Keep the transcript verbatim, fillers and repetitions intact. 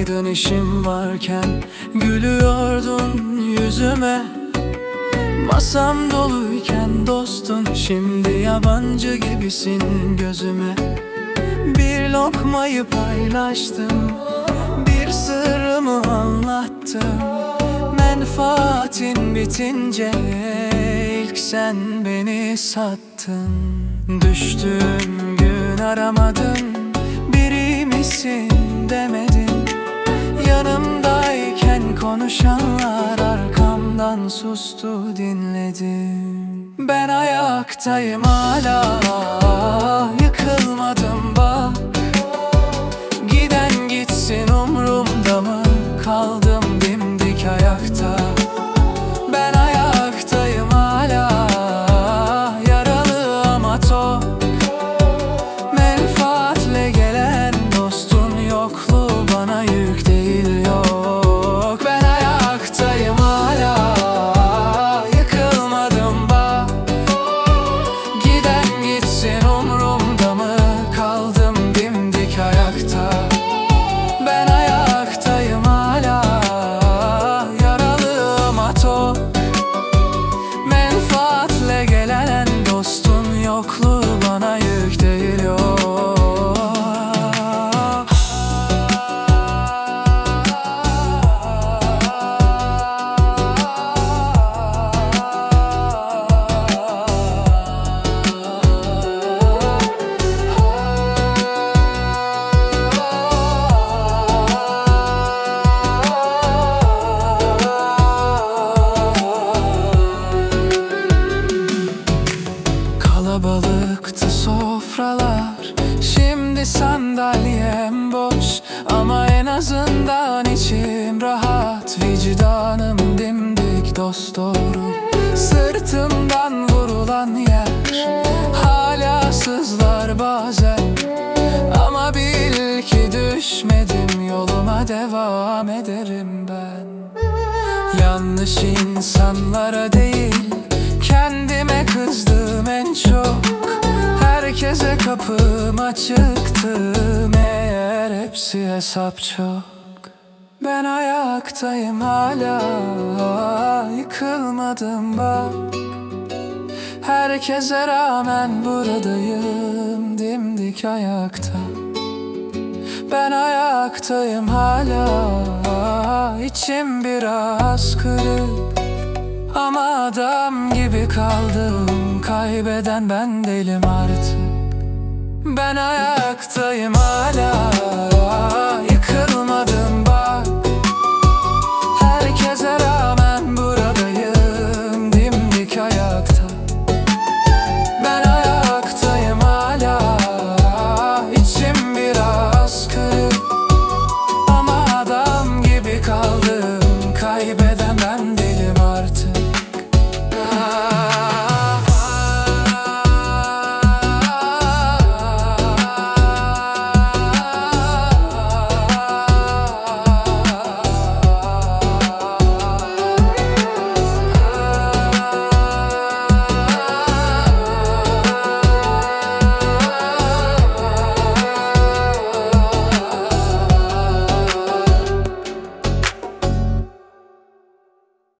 Buradaydın işim varken, gülüyordun yüzüme. Masam doluyken dostun, şimdi yabancı gibisin gözüme. Bir lokmayı paylaştım, bir sırrımı anlattım. Menfaatin bitince ilk sen beni sattın. Düştüğüm gün aramadın, biri misin demedin. Yanımdayken konuşanlar arkamdan sustu dinledim. Ben ayaktayım hala, yıkılmadım bak. Giden gitsin umrumda mı, kaldım dimdik ayakta. Ben ayaktayım hala, yaralı ama tok. Menfaatle gelen dostun yokluğu bana yük değil yok. Ben ayaktayım hala, yıkılmadım bak. Giden gitsin umrumda mı, kaldım dimdik ayakta. Ben ayaktayım hala, yaralı ama tok. Menfaatle gelen dostun yokluğu bana yük değil yok. Kalabalıktı sofralar, şimdi sandalyem boş. Ama en azından içim rahat, vicdanım dimdik dosdoğru. Sırtımdan vurulan yer hala sızlar bazen. Ama bil ki düşmedim, yoluma devam ederim ben. Yanlış insanlara değil, kendime kızdım en çok. Herkese kapım açıktı, meğer hepsi hesap çok. Ben ayaktayım hala, yıkılmadım bak. Herkese rağmen buradayım, dimdik ayakta. Ben ayaktayım hala, içim biraz kırık. Ama adam gibi kaldım, kaybeden ben değilim artık. Ben ayaktayım hala.